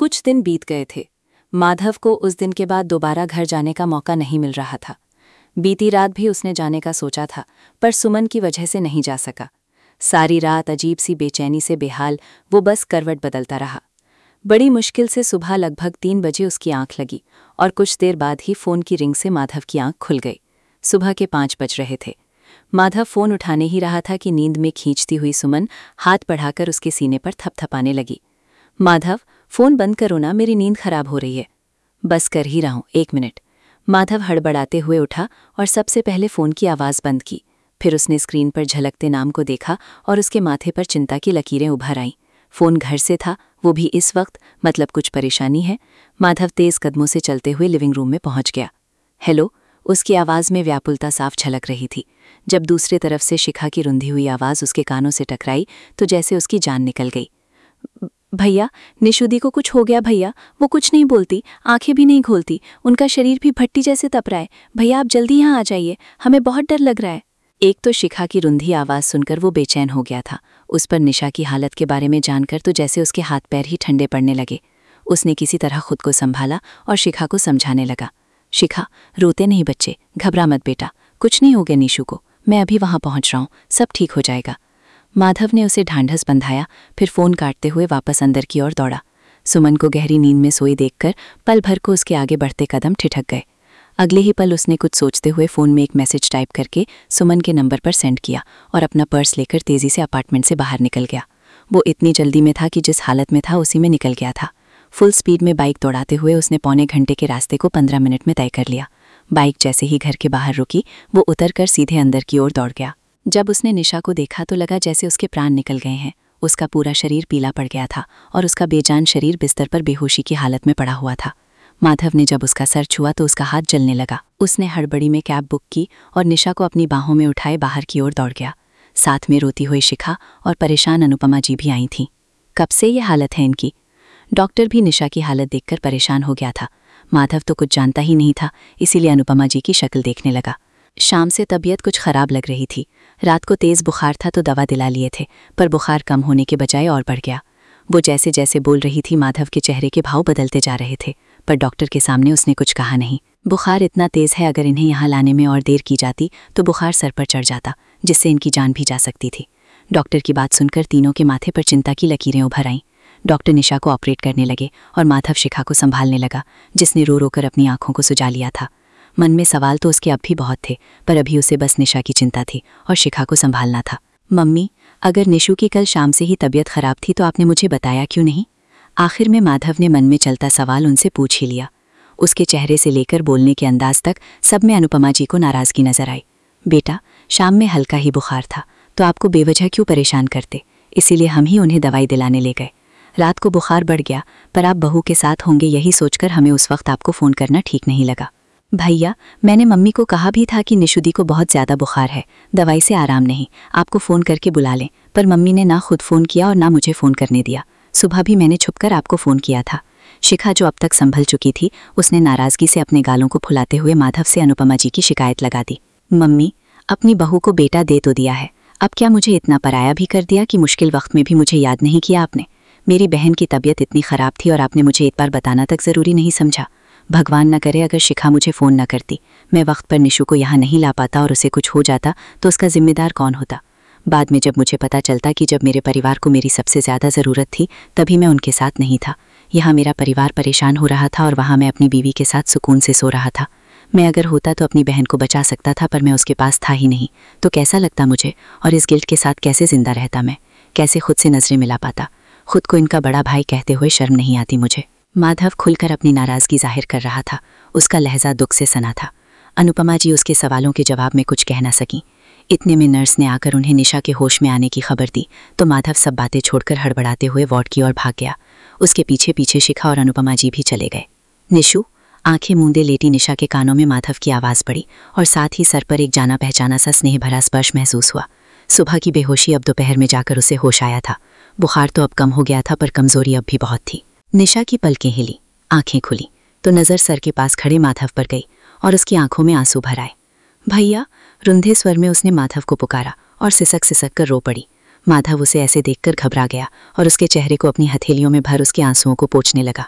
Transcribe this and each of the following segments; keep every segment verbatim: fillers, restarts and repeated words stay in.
कुछ दिन बीत गए थे। माधव को उस दिन के बाद दोबारा घर जाने का मौका नहीं मिल रहा था। बीती रात भी उसने जाने का सोचा था, पर सुमन की वजह से नहीं जा सका। सारी रात अजीब सी बेचैनी से बेहाल वो बस करवट बदलता रहा। बड़ी मुश्किल से सुबह लगभग तीन बजे उसकी आंख लगी और कुछ देर बाद ही फोन की रिंग से माधव की आंख खुल गई। सुबह के पाँच बज रहे थे। माधव फोन उठाने ही रहा था कि नींद में खींचती हुई सुमन हाथ बढ़ाकर उसके सीने पर थपथपाने लगी। माधव, फोन बंद करो ना, मेरी नींद खराब हो रही है। बस कर ही रहा हूं, एक मिनट। माधव हड़बड़ाते हुए उठा और सबसे पहले फोन की आवाज़ बंद की। फिर उसने स्क्रीन पर झलकते नाम को देखा और उसके माथे पर चिंता की लकीरें उभर आईं। फोन घर से था, वो भी इस वक्त, मतलब कुछ परेशानी है। माधव तेज कदमों से चलते हुए लिविंग रूम में पहुंच गया। हेलो, उसकी आवाज़ में व्याकुलता साफ झलक रही थी। जब दूसरे तरफ से शिखा की रुंधी हुई आवाज़ उसके कानों से टकराई तो जैसे उसकी जान निकल गई। भैया, निशुदी को कुछ हो गया भैया, वो कुछ नहीं बोलती, आंखें भी नहीं खोलती, उनका शरीर भी भट्टी जैसे तप रहा है। भैया आप जल्दी यहाँ आ जाइए, हमें बहुत डर लग रहा है। एक तो शिखा की रुंधी आवाज़ सुनकर वो बेचैन हो गया था। उस पर निशा की हालत के बारे में जानकर तो जैसे उसके हाथ पैर ही ठंडे पड़ने लगे। उसने किसी तरह खुद को संभाला और शिखा को समझाने लगा। शिखा, रोते नहीं बच्चे, घबरा मत बेटा, कुछ नहीं हो गया निशु को, मैं अभी वहाँ पहुँच रहा हूँ, सब ठीक हो जाएगा। माधव ने उसे ढांढस बंधाया, फिर फोन काटते हुए वापस अंदर की ओर दौड़ा। सुमन को गहरी नींद में सोई देखकर पल भर को उसके आगे बढ़ते कदम ठिठक गए। अगले ही पल उसने कुछ सोचते हुए फ़ोन में एक मैसेज टाइप करके सुमन के नंबर पर सेंड किया और अपना पर्स लेकर तेज़ी से अपार्टमेंट से बाहर निकल गया। वो इतनी जल्दी में था कि जिस हालत में था उसी में निकल गया था। फुल स्पीड में बाइक दौड़ाते हुए उसने पौने घंटे के रास्ते को पंद्रह मिनट में तय कर लिया। बाइक जैसे ही घर के बाहर रुकी, वो उतर कर सीधे अंदर की ओर दौड़ गया। जब उसने निशा को देखा तो लगा जैसे उसके प्राण निकल गए हैं। उसका पूरा शरीर पीला पड़ गया था और उसका बेजान शरीर बिस्तर पर बेहोशी की हालत में पड़ा हुआ था। माधव ने जब उसका सर छुआ तो उसका हाथ जलने लगा। उसने हड़बड़ी में कैब बुक की और निशा को अपनी बाहों में उठाए बाहर की ओर दौड़ गया। साथ में रोती हुई शिखा और परेशान अनुपमा जी भी आई थीं। कब से ये हालत है इनकी? डॉक्टर भी निशा की हालत देखकर परेशान हो गया था। माधव तो कुछ जानता ही नहीं था, इसीलिए अनुपमा जी की शक्ल देखने लगा। शाम से तबीयत कुछ खराब लग रही थी। रात को तेज़ बुखार था तो दवा दिला लिए थे, पर बुखार कम होने के बजाय और बढ़ गया। वो जैसे जैसे बोल रही थी माधव के चेहरे के भाव बदलते जा रहे थे, पर डॉक्टर के सामने उसने कुछ कहा नहीं। बुखार इतना तेज़ है, अगर इन्हें यहाँ लाने में और देर की जाती तो बुखार सर पर चढ़ जाता, जिससे इनकी जान भी जा सकती थी। डॉक्टर की बात सुनकर तीनों के माथे पर चिंता की लकीरें उभर आईं। डॉक्टर निशा को ऑपरेट करने लगे और माधव शिखा को संभालने लगा, जिसने रो रो कर अपनी आंखों को सुजा लिया था। मन में सवाल तो उसके अब भी बहुत थे, पर अभी उसे बस निशा की चिंता थी और शिखा को संभालना था। मम्मी, अगर निशु की कल शाम से ही तबीयत खराब थी तो आपने मुझे बताया क्यों नहीं? आखिर में माधव ने मन में चलता सवाल उनसे पूछ ही लिया। उसके चेहरे से लेकर बोलने के अंदाज तक सब में अनुपमा जी को नाराज़गी नजर आई। बेटा, शाम में हल्का ही बुखार था तो आपको बेवजह क्यों परेशान करते, इसीलिए हम ही उन्हें दवाई दिलाने ले गए। रात को बुखार बढ़ गया, पर आप बहू के साथ होंगे यही सोचकर हमें उस वक्त आपको फ़ोन करना ठीक नहीं लगा। भैया, मैंने मम्मी को कहा भी था कि निशुदी को बहुत ज़्यादा बुखार है, दवाई से आराम नहीं, आपको फ़ोन करके बुला लें, पर मम्मी ने ना खुद फ़ोन किया और ना मुझे फ़ोन करने दिया। सुबह भी मैंने छुपकर आपको फ़ोन किया था। शिखा, जो अब तक संभल चुकी थी, उसने नाराज़गी से अपने गालों को फुलाते हुए माधव से अनुपमा जी की शिकायत लगा दी। मम्मी, अपनी बहू को बेटा दे तो दिया है, अब क्या मुझे इतना पराया भी कर दिया कि मुश्किल वक्त में भी मुझे याद नहीं किया आपने? मेरी बहन की तबीयत इतनी ख़राब थी और आपने मुझे एक बार बताना तक ज़रूरी नहीं समझा। भगवान न करे अगर शिखा मुझे फ़ोन न करती, मैं वक्त पर निशु को यहाँ नहीं ला पाता और उसे कुछ हो जाता तो उसका जिम्मेदार कौन होता? बाद में जब मुझे पता चलता कि जब मेरे परिवार को मेरी सबसे ज़्यादा ज़रूरत थी तभी मैं उनके साथ नहीं था। यहाँ मेरा परिवार परेशान हो रहा था और वहाँ मैं अपनी बीवी के साथ सुकून से सो रहा था। मैं अगर होता तो अपनी बहन को बचा सकता था, पर मैं उसके पास था ही नहीं, तो कैसा लगता मुझे और इस गिल्ट के साथ कैसे ज़िंदा रहता मैं? कैसे खुद से नज़रें मिला पाता? खुद को इनका बड़ा भाई कहते हुए शर्म नहीं आती मुझे? माधव खुलकर अपनी नाराज़गी जाहिर कर रहा था। उसका लहजा दुख से सना था। अनुपमा जी उसके सवालों के जवाब में कुछ कह न सकीं। इतने में नर्स ने आकर उन्हें निशा के होश में आने की खबर दी तो माधव सब बातें छोड़कर हड़बड़ाते हुए वार्ड की ओर भाग गया। उसके पीछे पीछे शिखा और अनुपमा जी भी चले गए। निशु, आंखें मूंदे लेटी निशा के कानों में माधव की आवाज़ पड़ी और साथ ही सर पर एक जाना पहचाना सा स्नेह भरा स्पर्श महसूस हुआ। सुबह की बेहोशी अब दोपहर में जाकर उसे होश आया था। बुखार तो अब कम हो गया था, पर कमज़ोरी अब भी बहुत थी। निशा की पलकें हिली, आंखें खुली तो नज़र सर के पास खड़े माधव पर गई और उसकी आंखों में आंसू भर आए। भैया, रुंधे स्वर में उसने माधव को पुकारा और सिसक सिसक कर रो पड़ी। माधव उसे ऐसे देखकर घबरा गया और उसके चेहरे को अपनी हथेलियों में भर उसके आंसुओं को पोंछने लगा।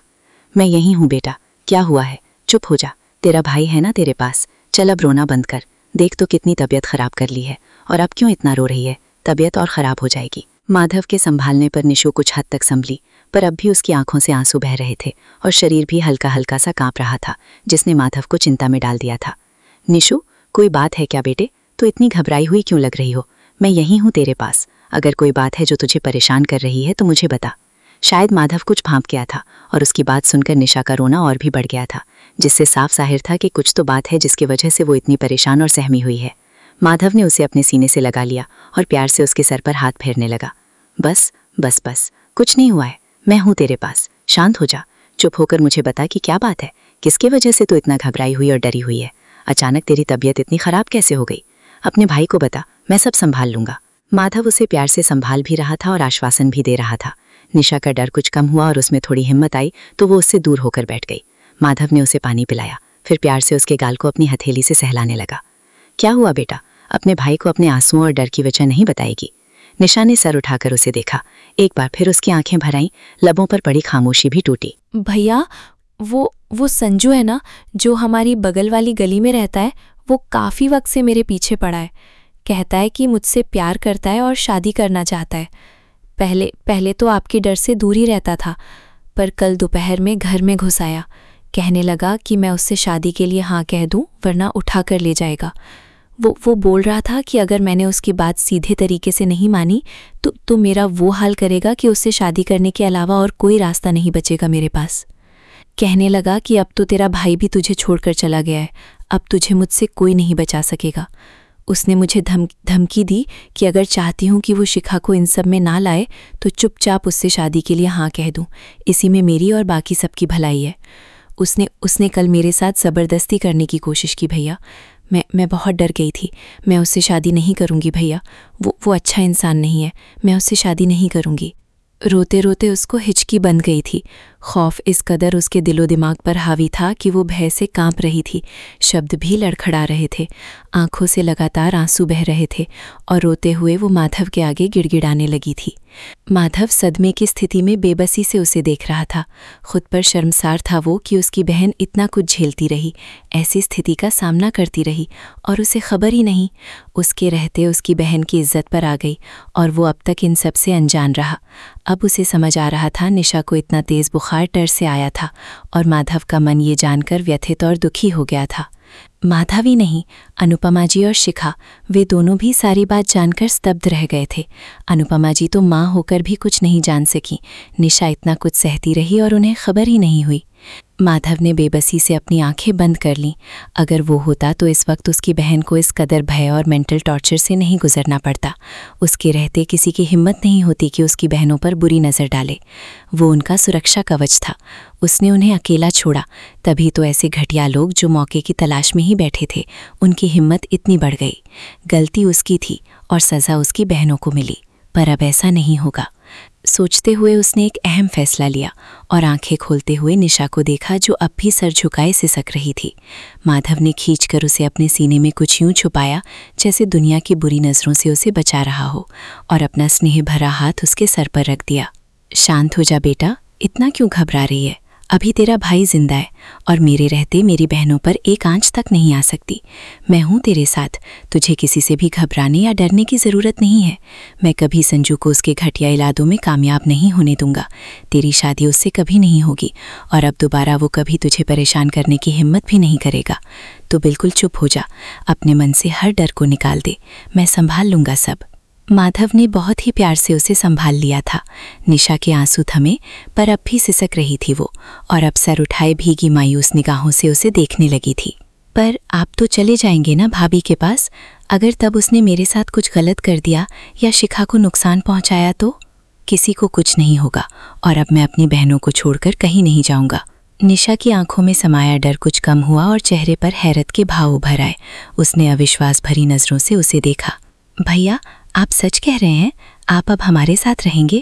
मैं यहीं हूँ बेटा। क्या हुआ है? चुप हो जा, तेरा भाई है ना तेरे पास। चल अब रोना बंद कर। देख तो कितनी तबीयत खराब कर ली है, और अब क्यों इतना रो रही है? तबीयत और खराब हो जाएगी। माधव के संभालने पर निशु कुछ हद तक संभली, पर अब भी उसकी आंखों से आंसू बह रहे थे और शरीर भी हल्का हल्का सा कांप रहा था, जिसने माधव को चिंता में डाल दिया था। निशु, कोई बात है क्या बेटे? तो इतनी घबराई हुई क्यों लग रही हो? मैं यहीं हूँ तेरे पास। अगर कोई बात है जो तुझे परेशान कर रही है तो मुझे बता। शायद माधव कुछ भांप गया था और उसकी बात सुनकर निशा का रोना और भी बढ़ गया था, जिससे साफ जाहिर था कि कुछ तो बात है जिसकी वजह से वो इतनी परेशान और सहमी हुई है। माधव ने उसे अपने सीने से लगा लिया और प्यार से उसके सर पर हाथ फेरने लगा। बस बस बस, कुछ नहीं हुआ है, मैं हूँ तेरे पास। शांत हो जा। चुप होकर मुझे बता कि क्या बात है, किसके वजह से तू इतना घबराई हुई और डरी हुई है? अचानक तेरी तबीयत इतनी खराब कैसे हो गई? अपने भाई को बता, मैं सब संभाल लूंगा। माधव उसे प्यार से संभाल भी रहा था और आश्वासन भी दे रहा था। निशा का डर कुछ कम हुआ और उसमें थोड़ी हिम्मत आई तो वो उससे दूर होकर बैठ गई। माधव ने उसे पानी पिलाया, फिर प्यार से उसके गाल को अपनी हथेली से सहलाने लगा। क्या हुआ बेटा? अपने भाई को अपने आंसुओं और डर की वजह नहीं बताएगी? निशा ने सर उठाकर उसे देखा। एक बार फिर उसकी आंखें भर आईं, लबों पर पड़ी खामोशी भी टूटी। भैया, वो वो संजू है ना, जो हमारी बगल वाली गली में रहता है, वो काफ़ी वक्त से मेरे पीछे पड़ा है। कहता है कि मुझसे प्यार करता है और शादी करना चाहता है। पहले पहले तो आपके डर से दूर ही रहता था, पर कल दोपहर में घर में घुस आया। कहने लगा कि मैं उससे शादी के लिए हाँ कह दूं, वरना उठा कर ले जाएगा। वो वो बोल रहा था कि अगर मैंने उसकी बात सीधे तरीके से नहीं मानी तो तो मेरा वो हाल करेगा कि उससे शादी करने के अलावा और कोई रास्ता नहीं बचेगा मेरे पास। कहने लगा कि अब तो तेरा भाई भी तुझे छोड़कर चला गया है, अब तुझे मुझसे कोई नहीं बचा सकेगा। उसने मुझे धम धमकी दी कि अगर चाहती हूँ कि वो शिखा को इन सब में ना लाए तो चुपचाप उससे शादी के लिए हाँ कह दूँ। इसी में मेरी और बाकी सबकी भलाई है। उसने उसने कल मेरे साथ ज़बरदस्ती करने की कोशिश की भैया। मैं मैं बहुत डर गई थी। मैं उससे शादी नहीं करूँगी भैया, वो वो अच्छा इंसान नहीं है। मैं उससे शादी नहीं करूँगी। रोते रोते उसको हिचकी बंध गई थी। खौफ इस कदर उसके दिलो दिमाग पर हावी था कि वो भय से कांप रही थी। शब्द भी लड़खड़ा रहे थे, आंखों से लगातार आंसू बह रहे थे और रोते हुए वो माधव के आगे गिड़गिड़ाने लगी थी। माधव सदमे की स्थिति में बेबसी से उसे देख रहा था। खुद पर शर्मसार था वो कि उसकी बहन इतना कुछ झेलती रही, ऐसी स्थिति का सामना करती रही और उसे खबर ही नहीं। उसके रहते उसकी बहन की इज्जत पर आ गई और वो अब तक इन सब से अनजान रहा। अब उसे समझ आ रहा था निशा को इतना तेज़ बुखार डर से आया था और माधव का मन ये जानकर व्यथित और दुखी हो गया था। माधव ही नहीं, अनुपमा जी और शिखा, वे दोनों भी सारी बात जानकर स्तब्ध रह गए थे। अनुपमा जी तो माँ होकर भी कुछ नहीं जान सकी। निशा इतना कुछ सहती रही और उन्हें खबर ही नहीं हुई। माधव ने बेबसी से अपनी आंखें बंद कर लीं। अगर वो होता तो इस वक्त उसकी बहन को इस कदर भय और मेंटल टॉर्चर से नहीं गुजरना पड़ता। उसके रहते किसी की हिम्मत नहीं होती कि उसकी बहनों पर बुरी नज़र डाले। वो उनका सुरक्षा कवच था। उसने उन्हें अकेला छोड़ा, तभी तो ऐसे घटिया लोग जो मौके की तलाश में ही बैठे थे, उनकी हिम्मत इतनी बढ़ गई। गलती उसकी थी और सज़ा उसकी बहनों को मिली, पर अब ऐसा नहीं होगा। सोचते हुए उसने एक अहम फैसला लिया और आंखें खोलते हुए निशा को देखा, जो अब भी सर झुकाए सिसक रही थी। माधव ने खींचकर उसे अपने सीने में कुछ यूं छुपाया जैसे दुनिया की बुरी नज़रों से उसे बचा रहा हो, और अपना स्नेह भरा हाथ उसके सर पर रख दिया। शांत हो जा बेटा, इतना क्यों घबरा रही है? अभी तेरा भाई जिंदा है और मेरे रहते मेरी बहनों पर एक आंच तक नहीं आ सकती। मैं हूँ तेरे साथ, तुझे किसी से भी घबराने या डरने की ज़रूरत नहीं है। मैं कभी संजू को उसके घटिया इरादों में कामयाब नहीं होने दूंगा। तेरी शादी उससे कभी नहीं होगी और अब दोबारा वो कभी तुझे परेशान करने की हिम्मत भी नहीं करेगा। तो बिल्कुल चुप हो जा, अपने मन से हर डर को निकाल दे। मैं संभाल लूँगा सब। माधव ने बहुत ही प्यार से उसे संभाल लिया था। निशा के आंसू थमे, पर अब भी सिसक रही थी वो, और अब सर उठाए भीगी मायूस निगाहों से उसे देखने लगी थी। पर आप तो चले जाएंगे ना भाभी के पास? अगर तब उसने मेरे साथ कुछ गलत कर दिया या शिखा को नुकसान पहुंचाया तो? किसी को कुछ नहीं होगा और अब मैं अपनी बहनों को छोड़कर कहीं नहीं जाऊंगा। निशा की आंखों में समाया डर कुछ कम हुआ और चेहरे पर हैरत के भाव उभर आए। उसने अविश्वास भरी नज़रों से उसे देखा। भैया, आप सच कह रहे हैं? आप अब हमारे साथ रहेंगे?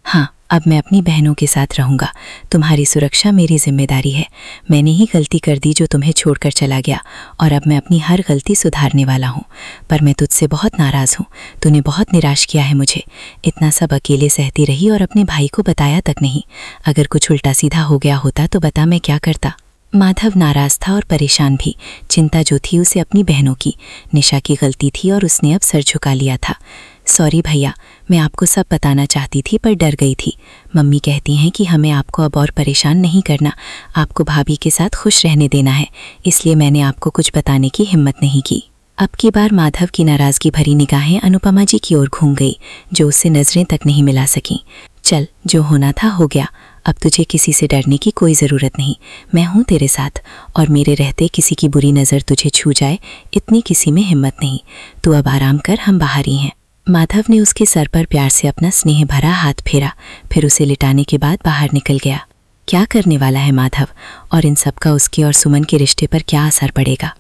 हाँ, अब मैं अपनी बहनों के साथ रहूँगा। तुम्हारी सुरक्षा मेरी जिम्मेदारी है। मैंने ही गलती कर दी जो तुम्हें छोड़कर चला गया, और अब मैं अपनी हर गलती सुधारने वाला हूँ। पर मैं तुझसे बहुत नाराज़ हूँ। तूने बहुत निराश किया है मुझे। इतना सब अकेले सहती रही और अपने भाई को बताया तक नहीं। अगर कुछ उल्टा सीधा हो गया होता तो बता, मैं क्या करता। माधव नाराज था और परेशान भी। चिंता जो थी उसे अपनी बहनों की। निशा की गलती थी और उसने अब सर झुका लिया था। सॉरी भैया, मैं आपको सब बताना चाहती थी पर डर गई थी। मम्मी कहती हैं कि हमें आपको अब और परेशान नहीं करना, आपको भाभी के साथ खुश रहने देना है, इसलिए मैंने आपको कुछ बताने की हिम्मत नहीं की। अब की बार माधव की नाराज़गी भरी निगाहें अनुपमा जी की ओर घूम गई, जो उससे नज़रें तक नहीं मिला सकीं। चल, जो होना था हो गया। अब तुझे किसी से डरने की कोई ज़रूरत नहीं। मैं हूँ तेरे साथ, और मेरे रहते किसी की बुरी नज़र तुझे छू जाए इतनी किसी में हिम्मत नहीं। तू अब आराम कर, हम बाहर ही हैं। माधव ने उसके सर पर प्यार से अपना स्नेह भरा हाथ फेरा, फिर उसे लिटाने के बाद बाहर निकल गया। क्या करने वाला है माधव, और इन सब का उसके और सुमन के रिश्ते पर क्या असर पड़ेगा?